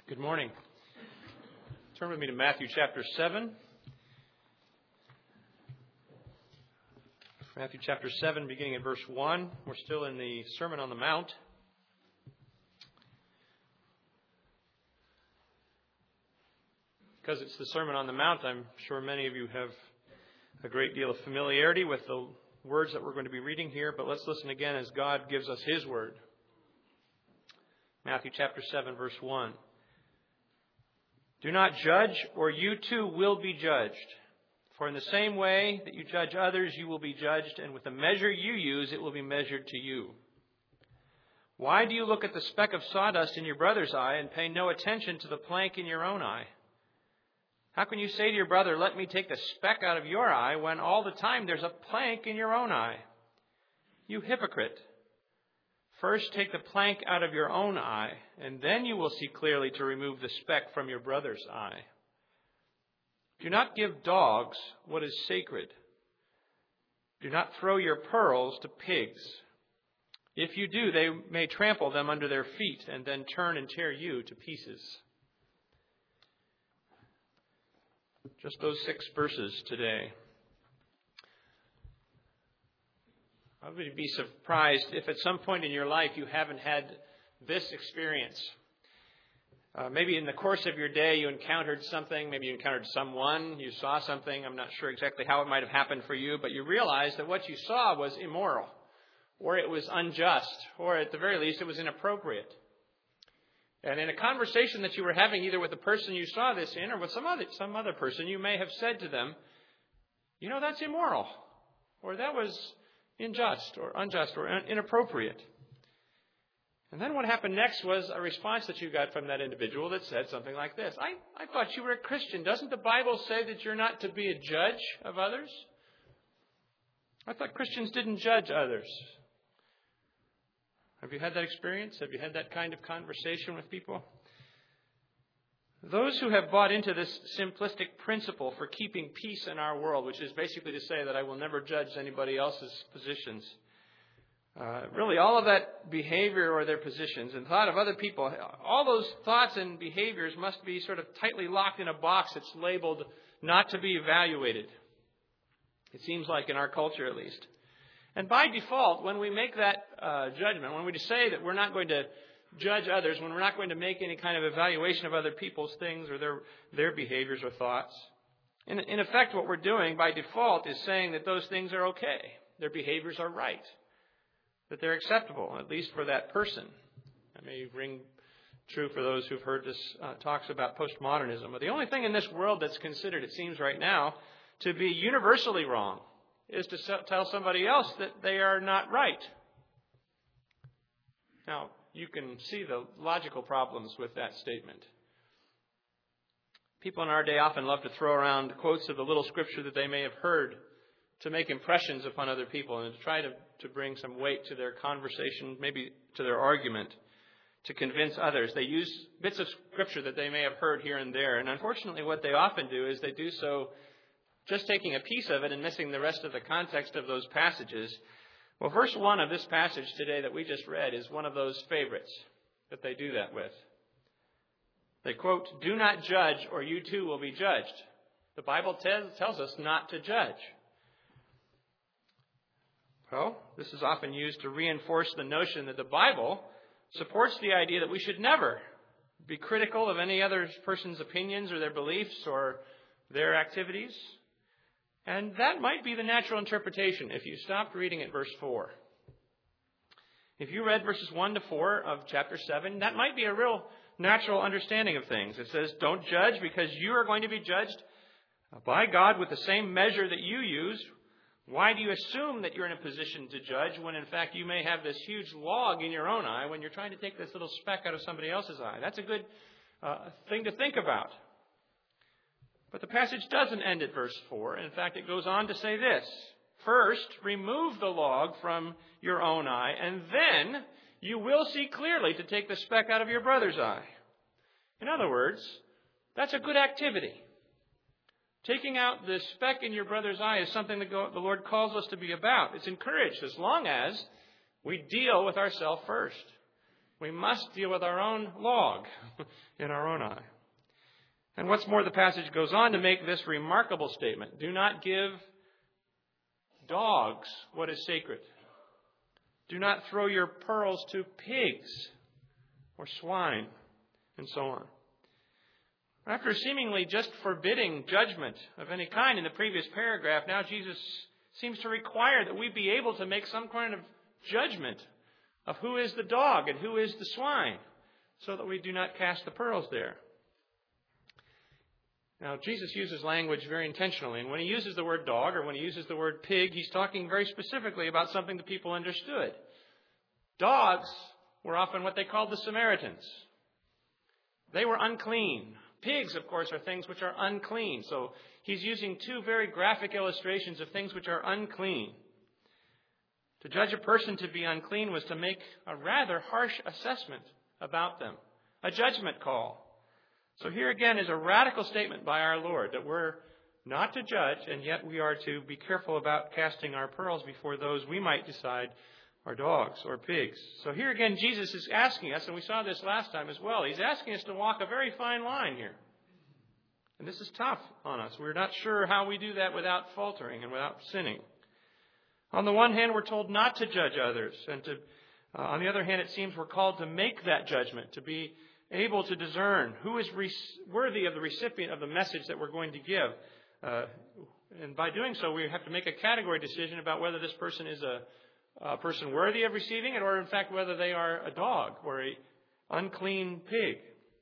Good morning. Turn with me to Matthew chapter 7. Matthew chapter 7, beginning at verse 1. We're still in the Sermon on the Mount. Because it's the Sermon on the Mount, I'm sure many of you have a great deal of familiarity with the words that we're going to be reading here, but let's listen again as God gives us His word. Matthew chapter 7, verse 1. Do not judge, or you too will be judged. For in the same way that you judge others, you will be judged, and with the measure you use, it will be measured to you. Why do you look at the speck of sawdust in your brother's eye and pay no attention to the plank in your own eye? How can you say to your brother, let me take the speck out of your eye, when all the time there's a plank in your own eye? You hypocrite! First take the plank out of your own eye, and then you will see clearly to remove the speck from your brother's eye. Do not give dogs what is sacred. Do not throw your pearls to pigs. If you do, they may trample them under their feet and then turn and tear you to pieces. Just those 6 verses today. I would be surprised if at some point in your life you haven't had this experience. Maybe in the course of your day you encountered something, maybe you encountered someone, you saw something, I'm not sure exactly how it might have happened for you, but you realized that what you saw was immoral, or it was unjust, or at the very least it was inappropriate. And in a conversation that you were having either with the person you saw this in or with some other person, you may have said to them, you know, that's immoral, or that was unjust or inappropriate. And then what happened next was a response that you got from that individual that said something like this. I thought you were a Christian. Doesn't the Bible say that you're not to be a judge of others? I thought Christians didn't judge others. Have you had that experience? Have you had that kind of conversation with people? Those who have bought into this simplistic principle for keeping peace in our world, which is basically to say that I will never judge anybody else's positions, really all of that behavior or their positions and thought of other people, all those thoughts and behaviors must be sort of tightly locked in a box that's labeled not to be evaluated. It seems like in our culture at least. And by default, when we make that judgment, when we say that we're not going to judge others, when we're not going to make any kind of evaluation of other people's things or their behaviors or thoughts, in effect what we're doing by default is saying that those things are okay, their behaviors are right, that they're acceptable, at least for that person. That may ring true for those who've heard this talks about postmodernism. But the only thing in this world that's considered, it seems right now, to be universally wrong is to tell somebody else that they are not right. Now, you can see the logical problems with that statement. People in our day often love to throw around quotes of the little scripture that they may have heard to make impressions upon other people and to try to bring some weight to their conversation, maybe to their argument, to convince others. They use bits of scripture that they may have heard here and there. And unfortunately, what they often do is they do so just taking a piece of it and missing the rest of the context of those passages. Well, verse 1 of this passage today that we just read is one of those favorites that they do that with. They quote, do not judge or you too will be judged. The Bible tells us not to judge. Well, this is often used to reinforce the notion that the Bible supports the idea that we should never be critical of any other person's opinions or their beliefs or their activities. And that might be the natural interpretation if you stopped reading at verse 4. If you read verses 1 to 4 of chapter 7, that might be a real natural understanding of things. It says, don't judge because you are going to be judged by God with the same measure that you use. Why do you assume that you're in a position to judge when in fact you may have this huge log in your own eye when you're trying to take this little speck out of somebody else's eye? That's a good thing to think about. But the passage doesn't end at verse 4. In fact, it goes on to say this. First, remove the log from your own eye, and then you will see clearly to take the speck out of your brother's eye. In other words, that's a good activity. Taking out the speck in your brother's eye is something that the Lord calls us to be about. It's encouraged as long as we deal with ourselves first. We must deal with our own log in our own eye. And what's more, the passage goes on to make this remarkable statement. Do not give dogs what is sacred. Do not throw your pearls to pigs or swine, and so on. After seemingly just forbidding judgment of any kind in the previous paragraph, now Jesus seems to require that we be able to make some kind of judgment of who is the dog and who is the swine, so that we do not cast the pearls there. Now, Jesus uses language very intentionally, and when he uses the word dog or when he uses the word pig, he's talking very specifically about something that people understood. Dogs were often what they called the Samaritans. They were unclean. Pigs, of course, are things which are unclean. So he's using two very graphic illustrations of things which are unclean. To judge a person to be unclean was to make a rather harsh assessment about them, a judgment call. So here again is a radical statement by our Lord that we're not to judge, and yet we are to be careful about casting our pearls before those we might decide are dogs or pigs. So here again, Jesus is asking us, and we saw this last time as well, he's asking us to walk a very fine line here. And this is tough on us. We're not sure how we do that without faltering and without sinning. On the one hand, we're told not to judge others, and on the other hand, it seems we're called to make that judgment, to be able to discern who is worthy of the recipient of the message that we're going to give. And by doing so, we have to make a category decision about whether this person is a person worthy of receiving it, or in fact whether they are a dog or an unclean pig.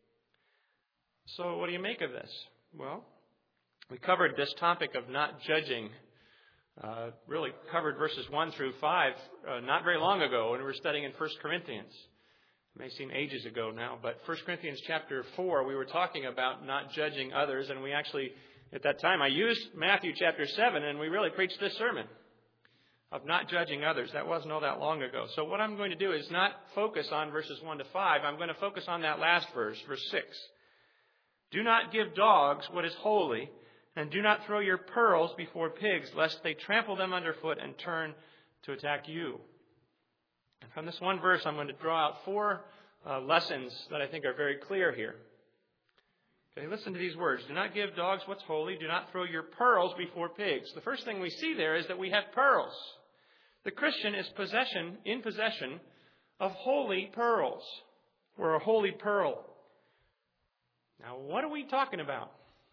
So what do you make of this? Well, we covered this topic of not judging, really covered verses 1 through 5 not very long ago when we were studying in 1 Corinthians. It may seem ages ago now, but 1 Corinthians chapter 4, we were talking about not judging others, and we actually, at that time, I used Matthew chapter 7, and we really preached this sermon of not judging others. That wasn't all that long ago. So what I'm going to do is not focus on verses 1 to 5. I'm going to focus on that last verse, verse 6. Do not give dogs what is holy, and do not throw your pearls before pigs, lest they trample them underfoot and turn to attack you. And from this one verse, I'm going to draw out 4 lessons that I think are very clear here. Okay, listen to these words. Do not give dogs what's holy. Do not throw your pearls before pigs. The first thing we see there is that we have pearls. The Christian is in possession of holy pearls, or a holy pearl. Now, what are we talking about?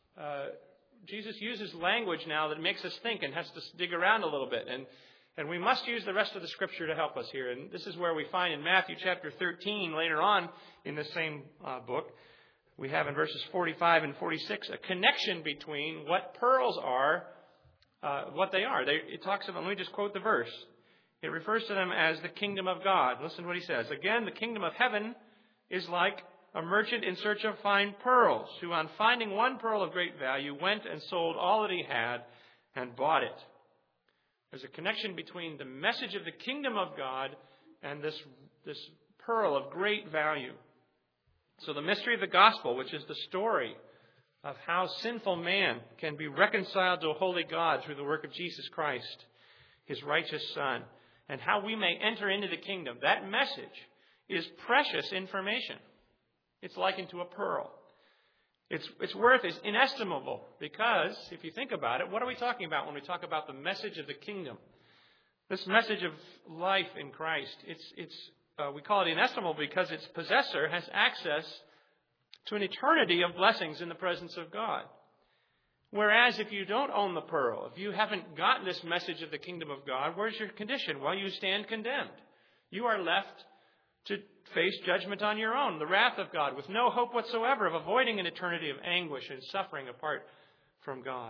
Jesus uses language now that makes us think and has to dig around a little bit. And we must use the rest of the Scripture to help us here. And this is where we find in Matthew chapter 13, later on in the same book, we have in verses 45 and 46 a connection between what pearls are, what they are. It talks about, let me just quote the verse. It refers to them as the kingdom of God. Listen to what he says. Again, the kingdom of heaven is like a merchant in search of fine pearls, who on finding one pearl of great value went and sold all that he had and bought it. There's a connection between the message of the kingdom of God and this pearl of great value. So the mystery of the gospel, which is the story of how sinful man can be reconciled to a holy God through the work of Jesus Christ, his righteous Son, and how we may enter into the kingdom, that message is precious information. It's likened to a pearl. Its worth is inestimable because, if you think about it, what are we talking about when we talk about the message of the kingdom? This message of life in Christ, we call it inestimable because its possessor has access to an eternity of blessings in the presence of God. Whereas if you don't own the pearl, if you haven't gotten this message of the kingdom of God, where's your condition? Well, you stand condemned. You are left to face judgment on your own, the wrath of God, with no hope whatsoever of avoiding an eternity of anguish and suffering apart from God.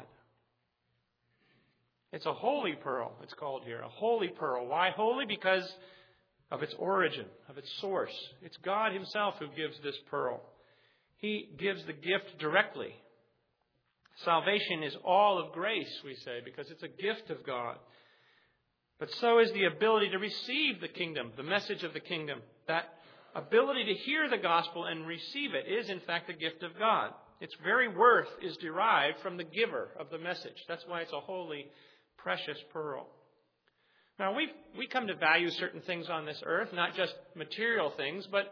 It's a holy pearl, it's called here, a holy pearl. Why holy? Because of its origin, of its source. It's God himself who gives this pearl. He gives the gift directly. Salvation is all of grace, we say, because it's a gift of God. But so is the ability to receive the kingdom, the message of the kingdom. That ability to hear the gospel and receive it is, in fact, a gift of God. Its very worth is derived from the giver of the message. That's why it's a holy, precious pearl. Now, we come to value certain things on this earth, not just material things, but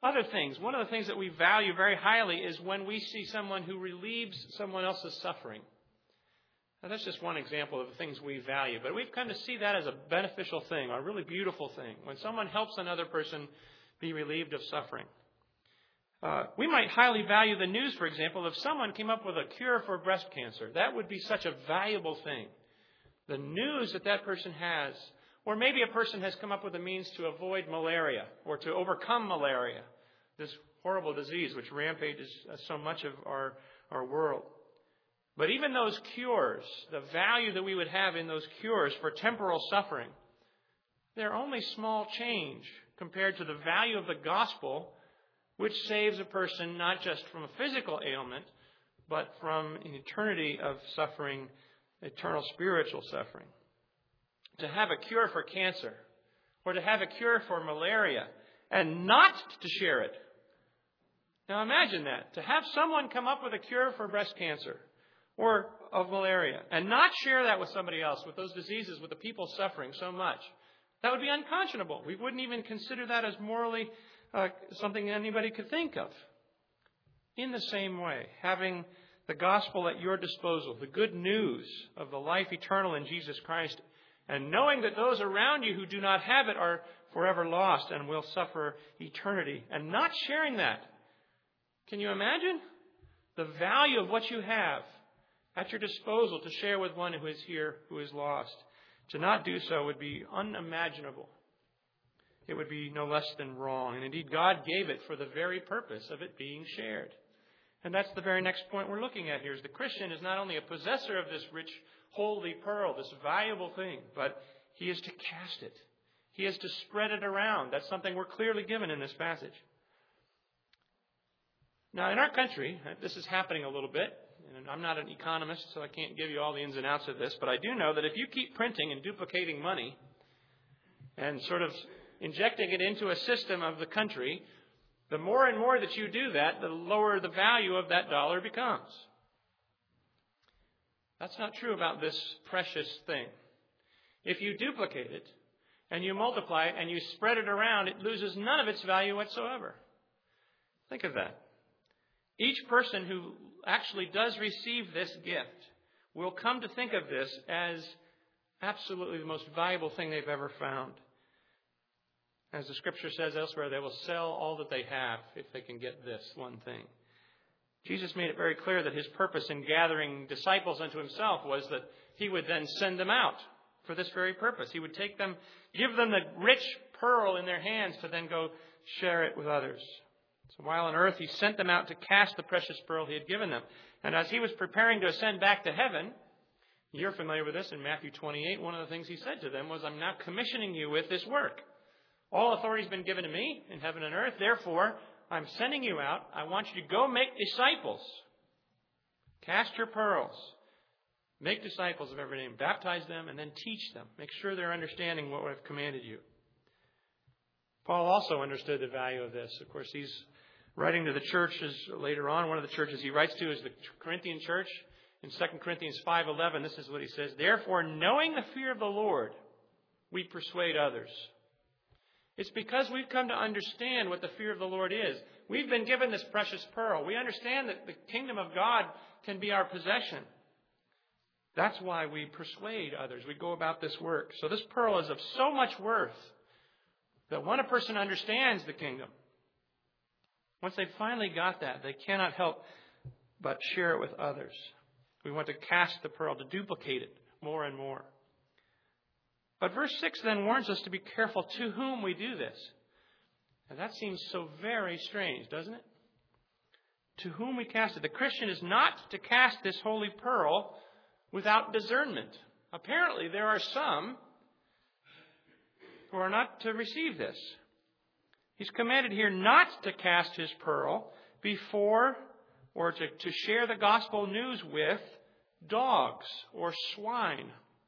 other things. One of the things that we value very highly is when we see someone who relieves someone else's suffering. Now, that's just one example of the things we value. But we've come to see that as a beneficial thing, a really beautiful thing, when someone helps another person be relieved of suffering. We might highly value the news, for example, if someone came up with a cure for breast cancer. That would be such a valuable thing. The news that person has, or maybe a person has come up with a means to avoid malaria or to overcome malaria, this horrible disease which rampages so much of our world. But even those cures, the value that we would have in those cures for temporal suffering, they're only small change compared to the value of the gospel, which saves a person not just from a physical ailment, but from an eternity of suffering, eternal spiritual suffering. To have a cure for cancer, or to have a cure for malaria, and not to share it. Now imagine that. To have someone come up with a cure for breast cancer, or of malaria, and not share that with somebody else, with those diseases, with the people suffering so much. That would be unconscionable. We wouldn't even consider that as morally something anybody could think of. In the same way, having the gospel at your disposal, the good news of the life eternal in Jesus Christ, and knowing that those around you who do not have it are forever lost and will suffer eternity, and not sharing that. Can you imagine the value of what you have at your disposal to share with one who is here, who is lost? To not do so would be unimaginable. It would be no less than wrong. And indeed, God gave it for the very purpose of it being shared. And that's the very next point we're looking at here, is the Christian is not only a possessor of this rich, holy pearl, this valuable thing, but he is to cast it. He is to spread it around. That's something we're clearly given in this passage. Now, in our country, this is happening a little bit. And I'm not an economist, so I can't give you all the ins and outs of this, but I do know that if you keep printing and duplicating money and sort of injecting it into a system of the country, the more and more that you do that, the lower the value of that dollar becomes. That's not true about this precious thing. If you duplicate it and you multiply it and you spread it around, it loses none of its value whatsoever. Think of that. Each person who actually does receive this gift will come to think of this as absolutely the most valuable thing they've ever found. As the Scripture says elsewhere, they will sell all that they have if they can get this one thing. Jesus made it very clear that his purpose in gathering disciples unto himself was that he would then send them out for this very purpose. He would take them, give them the rich pearl in their hands to then go share it with others. So while on earth, he sent them out to cast the precious pearl he had given them. And as he was preparing to ascend back to heaven, you're familiar with this in Matthew 28, one of the things he said to them was, I'm now commissioning you with this work. All authority has been given to me in heaven and earth. Therefore, I'm sending you out. I want you to go make disciples. Cast your pearls. Make disciples of every name. Baptize them and then teach them. Make sure they're understanding what I've commanded you. Paul also understood the value of this. Of course, he's writing to the churches later on. One of the churches he writes to is the Corinthian church. In 2 Corinthians 5:11, this is what he says. Therefore, knowing the fear of the Lord, we persuade others. It's because we've come to understand what the fear of the Lord is. We've been given this precious pearl. We understand that the kingdom of God can be our possession. That's why we persuade others. We go about this work. So this pearl is of so much worth that when a person understands the kingdom, once they've finally got that, they cannot help but share it with others. We want to cast the pearl, to duplicate it more and more. But verse 6 then warns us to be careful to whom we do this. And that seems so very strange, doesn't it? To whom we cast it. The Christian is not to cast this holy pearl without discernment. Apparently, there are some who are not to receive this. He's commanded here not to cast his pearl before or to share the gospel news with dogs or swine.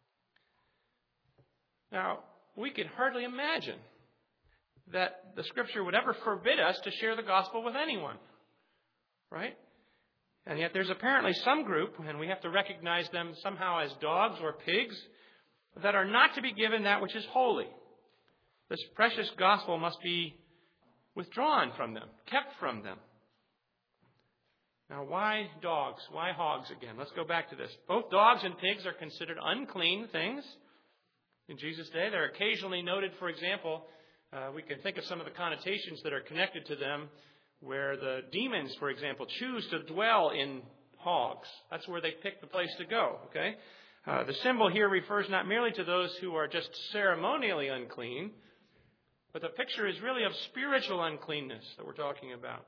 Now, we can hardly imagine that the Scripture would ever forbid us to share the gospel with anyone. Right? And yet there's apparently some group, and we have to recognize them somehow as dogs or pigs, that are not to be given that which is holy. This precious gospel must be withdrawn from them, kept from them. Now, why dogs? Why hogs again? Let's go back to this. Both dogs and pigs are considered unclean things in Jesus' day. They're occasionally noted, for example, we can think of some of the connotations that are connected to them, where the demons, for example, choose to dwell in hogs. That's where they pick the place to go, okay? The symbol here refers not merely to those who are just ceremonially unclean, but the picture is really of spiritual uncleanness that we're talking about.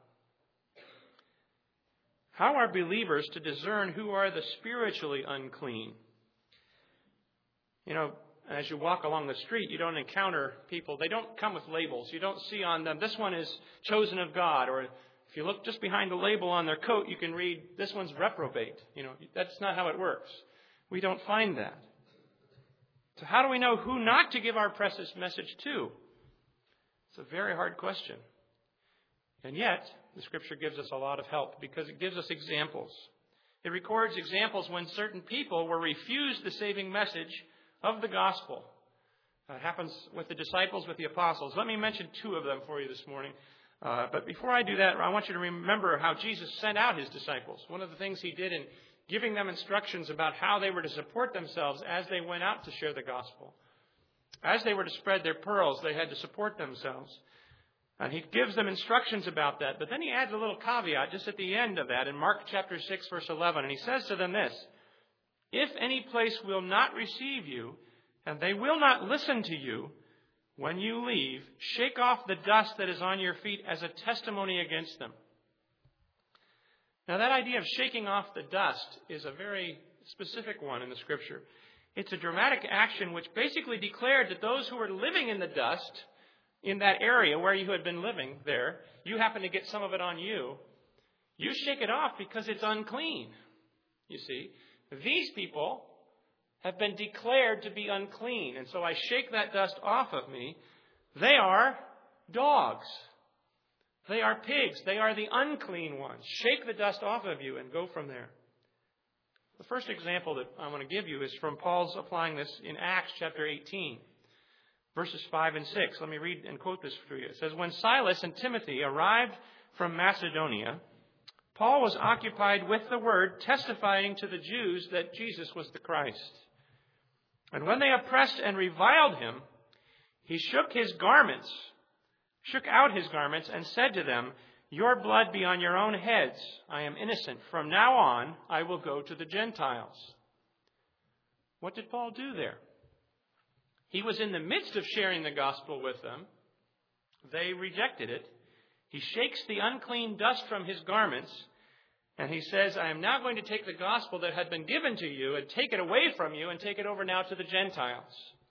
How are believers to discern who are the spiritually unclean? You know, as you walk along the street, you don't encounter people. They don't come with labels. You don't see on them, this one is chosen of God. Or if you look just behind the label on their coat, you can read, this one's reprobate. You know, that's not how it works. We don't find that. So how do we know who not to give our precious message to? It's a very hard question. And yet, the Scripture gives us a lot of help because it gives us examples. It records examples when certain people were refused the saving message of the gospel. It happens with the disciples, with the apostles. Let me mention two of them for you this morning. But before I do that, I want you to remember how Jesus sent out his disciples. One of the things he did in giving them instructions about how they were to support themselves as they went out to share the gospel. As they were to spread their pearls, they had to support themselves. And he gives them instructions about that. But then he adds a little caveat just at the end of that in Mark chapter 6, verse 11. And he says to them this, if any place will not receive you, and they will not listen to you, when you leave, shake off the dust that is on your feet as a testimony against them. Now that idea of shaking off the dust is a very specific one in the Scripture. It's a dramatic action which basically declared that those who were living in the dust in that area where you had been living there, you happen to get some of it on you. You shake it off because it's unclean. You see, these people have been declared to be unclean. And so I shake that dust off of me. They are dogs. They are pigs. They are the unclean ones. Shake the dust off of you and go from there. The first example that I want to give you is from Paul's applying this in Acts chapter 18. Verses 5 and 6. Let me read and quote this for you. It says, when Silas and Timothy arrived from Macedonia, Paul was occupied with the word, testifying to the Jews that Jesus was the Christ. And when they oppressed and reviled him, he shook out his garments, and said to them, your blood be on your own heads. I am innocent. From now on, I will go to the Gentiles. What did Paul do there? He was in the midst of sharing the gospel with them. They rejected it. He shakes the unclean dust from his garments, and he says, I am now going to take the gospel that had been given to you and take it away from you and take it over now to the Gentiles.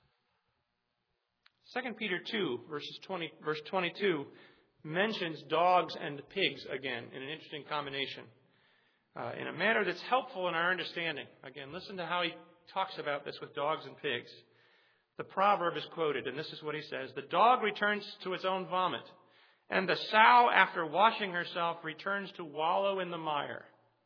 2 Peter 2, verse 22, mentions dogs and pigs again in an interesting combination, in a manner that's helpful in our understanding. Again, listen to how he talks about this with dogs and pigs. The proverb is quoted, and this is what he says. The dog returns to its own vomit, and the sow, after washing herself, returns to wallow in the mire.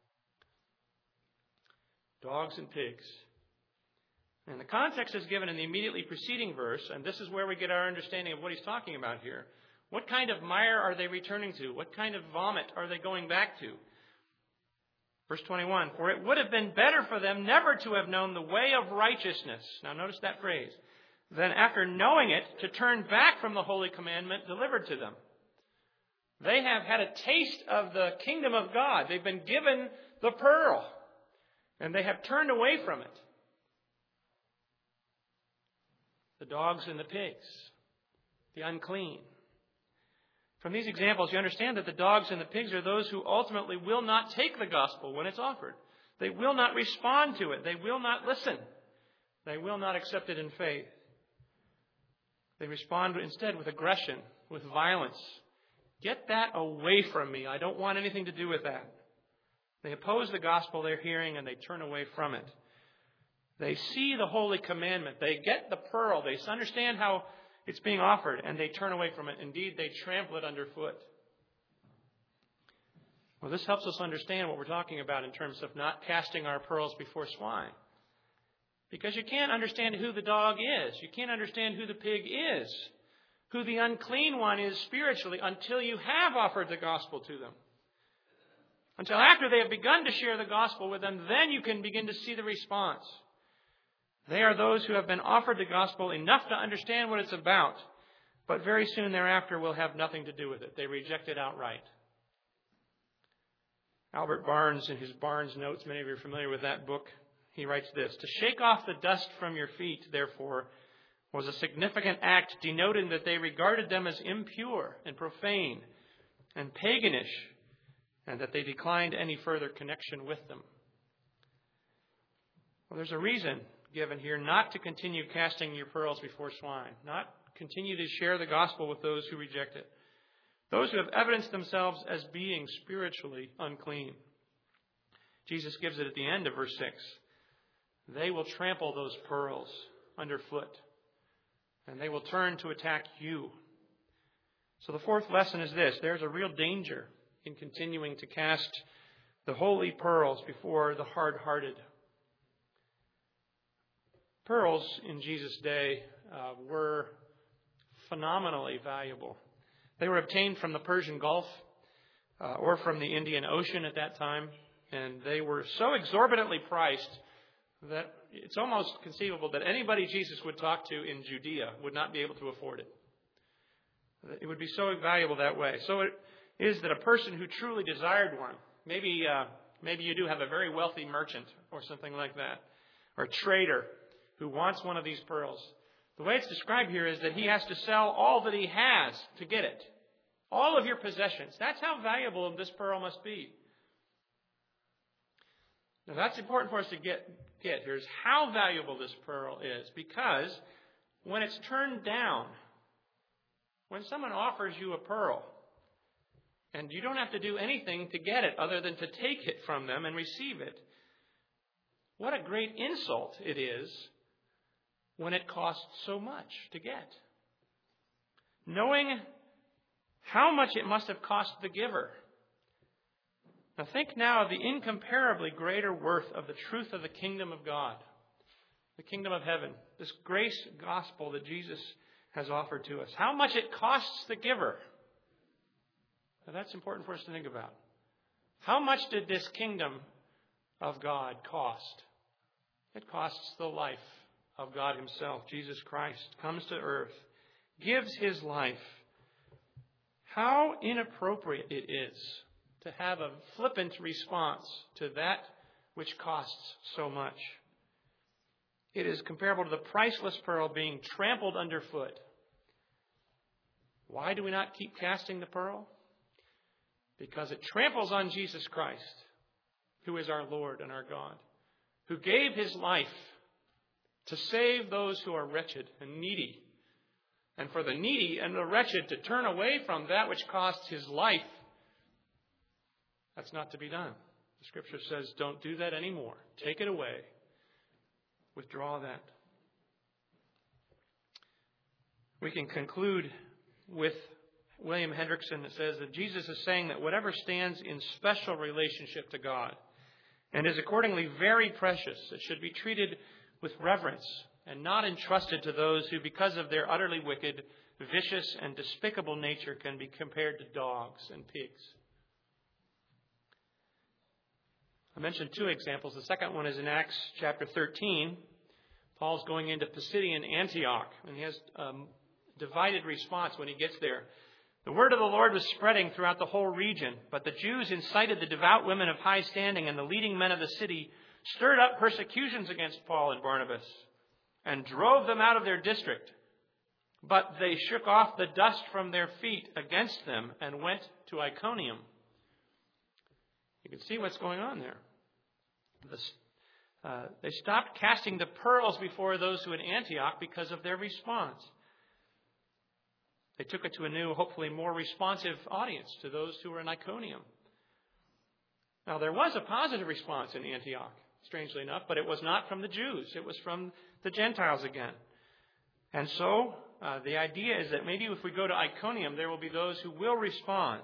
Dogs and pigs. And the context is given in the immediately preceding verse, and this is where we get our understanding of what he's talking about here. What kind of mire are they returning to? What kind of vomit are they going back to? Verse 21, for it would have been better for them never to have known the way of righteousness. Now notice that phrase. Then after knowing it, to turn back from the holy commandment delivered to them. They have had a taste of the kingdom of God. They've been given the pearl, and they have turned away from it. The dogs and the pigs, the unclean. From these examples, you understand that the dogs and the pigs are those who ultimately will not take the gospel when it's offered. They will not respond to it. They will not listen. They will not accept it in faith. They respond instead with aggression, with violence. Get that away from me. I don't want anything to do with that. They oppose the gospel they're hearing and they turn away from it. They see the holy commandment. They get the pearl. They understand how it's being offered, and they turn away from it. Indeed, they trample it underfoot. Well, this helps us understand what we're talking about in terms of not casting our pearls before swine. Because you can't understand who the dog is. You can't understand who the pig is who the unclean one is spiritually until you have offered the gospel to them. Until after they have begun to share the gospel with them, then you can begin to see the response. They are those who have been offered the gospel enough to understand what it's about, but very soon thereafter will have nothing to do with it. They reject it outright. Albert Barnes, in his Barnes Notes, many of you are familiar with that book, he writes this: "To shake off the dust from your feet, therefore, was a significant act denoting that they regarded them as impure and profane and paganish, and that they declined any further connection with them." Well, there's a reason given here not to continue casting your pearls before swine, not continue to share the gospel with those who reject it, those who have evidenced themselves as being spiritually unclean. Jesus gives it at the end of verse 6. They will trample those pearls underfoot, and they will turn to attack you. So the fourth lesson is this: there's a real danger in continuing to cast the holy pearls before the hard-hearted. Pearls in Jesus' day were phenomenally valuable. They were obtained from the Persian Gulf or from the Indian Ocean at that time, and they were so exorbitantly priced that it's almost conceivable that anybody Jesus would talk to in Judea would not be able to afford it. It would be so valuable that way. So it is that a person who truly desired one, maybe you do have a very wealthy merchant or something like that, or a trader who wants one of these pearls. The way it's described here is that he has to sell all that he has to get it. All of your possessions. That's how valuable this pearl must be. Now that's important for us to get. Here's how valuable this pearl is. Because when it's turned down, when someone offers you a pearl, and you don't have to do anything to get it other than to take it from them and receive it, what a great insult it is when it costs so much to get. Knowing how much it must have cost the giver. Now think now of the incomparably greater worth of the truth of the kingdom of God, the kingdom of heaven, this grace gospel that Jesus has offered to us. How much it costs the giver. Now that's important for us to think about. How much did this kingdom of God cost? It costs the life of God himself. Jesus Christ comes to earth, gives his life. How inappropriate it is to have a flippant response to that which costs so much. It is comparable to the priceless pearl being trampled underfoot. Why do we not keep casting the pearl? Because it tramples on Jesus Christ, who is our Lord and our God, who gave his life to save those who are wretched and needy, and for the needy and the wretched to turn away from that which costs his life. That's not to be done. The Scripture says, don't do that anymore. Take it away. Withdraw that. We can conclude with William Hendrickson that says that Jesus is saying that whatever stands in special relationship to God and is accordingly very precious, it should be treated with reverence and not entrusted to those who, because of their utterly wicked, vicious, and despicable nature, can be compared to dogs and pigs. I mentioned two examples. The second one is in Acts chapter 13. Paul's going into Pisidian Antioch, and he has a divided response when he gets there. The word of the Lord was spreading throughout the whole region, but the Jews incited the devout women of high standing and the leading men of the city, stirred up persecutions against Paul and Barnabas, and drove them out of their district. But they shook off the dust from their feet against them and went to Iconium. You can see what's going on there. They stopped casting the pearls before those who in Antioch because of their response. They took it to a new, hopefully more responsive audience, to those who were in Iconium. Now, there was a positive response in Antioch, strangely enough, but it was not from the Jews. It was from the Gentiles again. And so, the idea is that maybe if we go to Iconium, there will be those who will respond.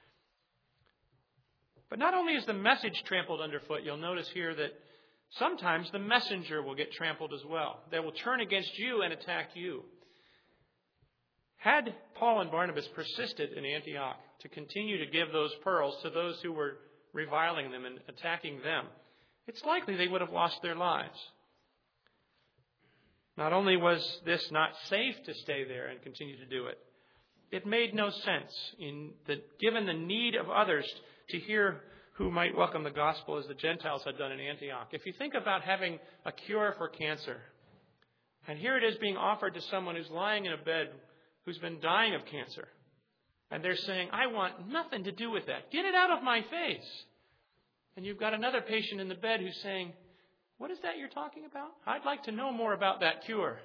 But not only is the message trampled underfoot, you'll notice here that sometimes the messenger will get trampled as well. They will turn against you and attack you. Had Paul and Barnabas persisted in Antioch to continue to give those pearls to those who were reviling them and attacking them, it's likely they would have lost their lives. Not only was this not safe to stay there and continue to do it, it made no sense given the need of others to hear who might welcome the gospel as the Gentiles had done in Antioch. If you think about having a cure for cancer, and here it is being offered to someone who's lying in a bed who's been dying of cancer, and they're saying, I want nothing to do with that. Get it out of my face. And you've got another patient in the bed who's saying, what is that you're talking about? I'd like to know more about that cure.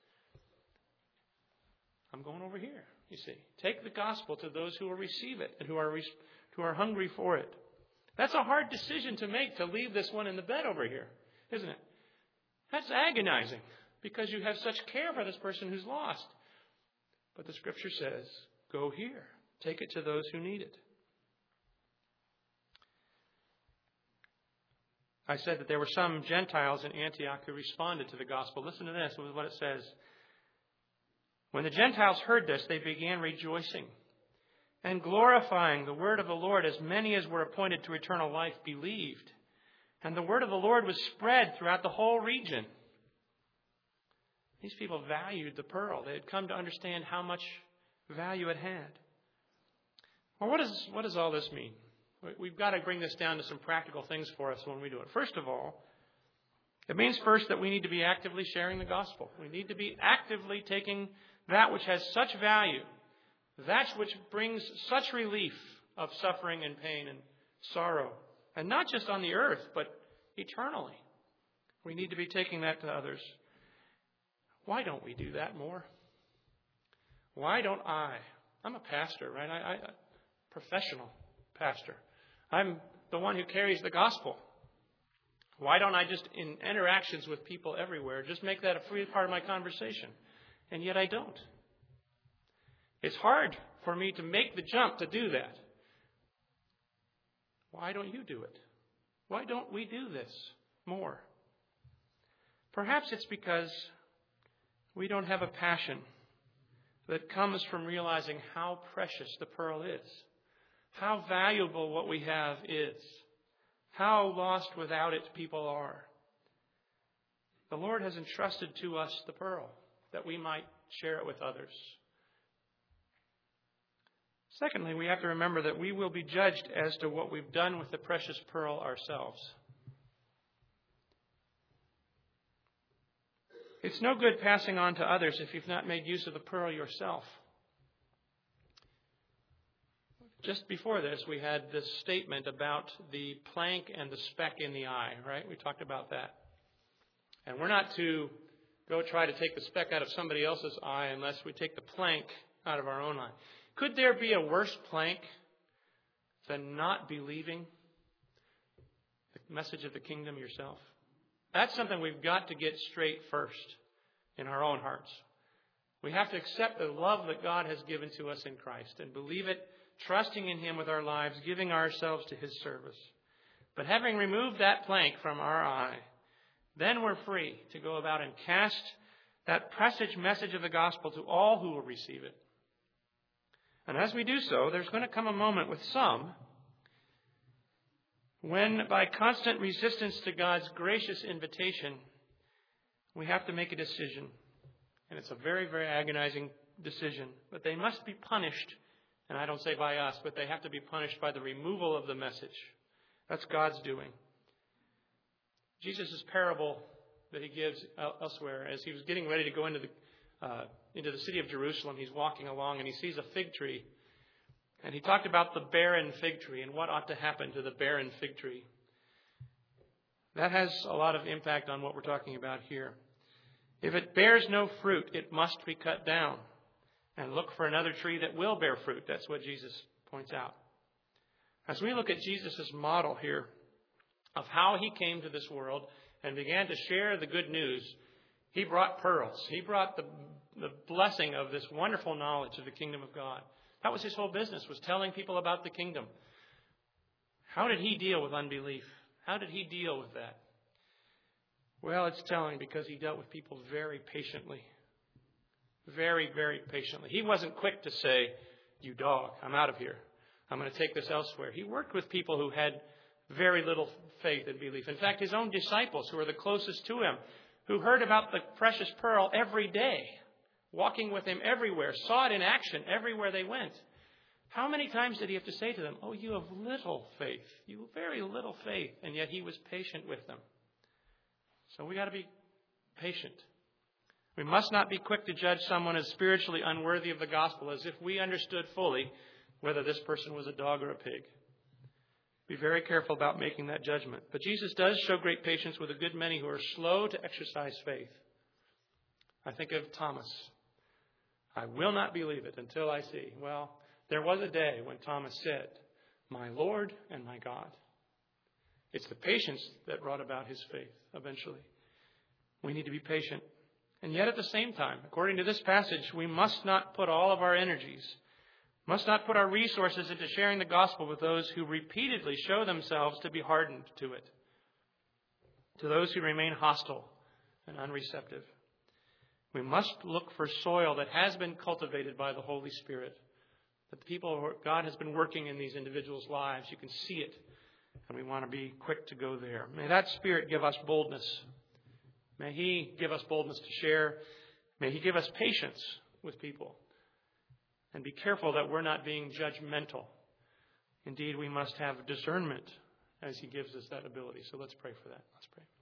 I'm going over here, you see. Take the gospel to those who will receive it and who are hungry for it. That's a hard decision to make, to leave this one in the bed over here, isn't it? That's agonizing because you have such care for this person who's lost. But the Scripture says, go here. Take it to those who need it. I said that there were some Gentiles in Antioch who responded to the gospel. Listen to this, what it says. When the Gentiles heard this, they began rejoicing and glorifying the word of the Lord. As many as were appointed to eternal life believed. And the word of the Lord was spread throughout the whole region. These people valued the pearl. They had come to understand how much value it had. Well, what does all this mean? We've got to bring this down to some practical things for us when we do it. First of all, it means first that we need to be actively sharing the gospel. We need to be actively taking that which has such value, that which brings such relief of suffering and pain and sorrow, and not just on the earth, but eternally. We need to be taking that to others. Why don't we do that more? Why don't I? I'm a pastor, right? I professional pastor. I'm the one who carries the gospel. Why don't I just, in interactions with people everywhere, just make that a free part of my conversation? And yet I don't. It's hard for me to make the jump to do that. Why don't you do it? Why don't we do this more? Perhaps it's because we don't have a passion that comes from realizing how precious the pearl is, how valuable what we have is, how lost without it people are. The Lord has entrusted to us the pearl that we might share it with others. Secondly, we have to remember that we will be judged as to what we've done with the precious pearl ourselves. It's no good passing on to others if you've not made use of the pearl yourself. Just before this, we had this statement about the plank and the speck in the eye, right? We talked about that. And we're not to go try to take the speck out of somebody else's eye unless we take the plank out of our own eye. Could there be a worse plank than not believing the message of the kingdom yourself? That's something we've got to get straight first in our own hearts. We have to accept the love that God has given to us in Christ and believe it, trusting in Him with our lives, giving ourselves to His service. But having removed that plank from our eye, then we're free to go about and cast that precious message of the gospel to all who will receive it. And as we do so, there's going to come a moment with some when, by constant resistance to God's gracious invitation, we have to make a decision. And it's a very, very agonizing decision. But they must be punished. And I don't say by us, but they have to be punished by the removal of the message. That's God's doing. Jesus' parable that He gives elsewhere, as He was getting ready to go into the city of Jerusalem, He's walking along and He sees a fig tree. And He talked about the barren fig tree and what ought to happen to the barren fig tree. That has a lot of impact on what we're talking about here. If it bears no fruit, it must be cut down. And look for another tree that will bear fruit. That's what Jesus points out. As we look at Jesus' model here of how He came to this world and began to share the good news, He brought pearls. He brought the blessing of this wonderful knowledge of the kingdom of God. That was His whole business, was telling people about the kingdom. How did He deal with unbelief? How did He deal with that? Well, it's telling because He dealt with people very patiently. very, very patiently. He wasn't quick to say, "You dog, I'm out of here. I'm going to take this elsewhere." He worked with people who had very little faith and belief. In fact, his own disciples, who were the closest to him, who heard about the precious pearl every day, walking with him everywhere, saw it in action everywhere they went. How many times did he have to say to them, "Oh, you have little faith. You have very little faith." And yet he was patient with them. So we got to be patient. We must not be quick to judge someone as spiritually unworthy of the gospel, as if we understood fully whether this person was a dog or a pig. Be very careful about making that judgment. But Jesus does show great patience with a good many who are slow to exercise faith. I think of Thomas. "I will not believe it until I see." Well, there was a day when Thomas said, "My Lord and my God." It's the patience that brought about his faith eventually. We need to be patient. And yet at the same time, according to this passage, we must not put all of our energies, must not put our resources into sharing the gospel with those who repeatedly show themselves to be hardened to it, to those who remain hostile and unreceptive. We must look for soil that has been cultivated by the Holy Spirit, that the people God has been working in these individuals' lives. You can see it, and we want to be quick to go there. May that Spirit give us boldness. May He give us boldness to share. May He give us patience with people. And be careful that we're not being judgmental. Indeed, we must have discernment as He gives us that ability. So let's pray for that. Let's pray.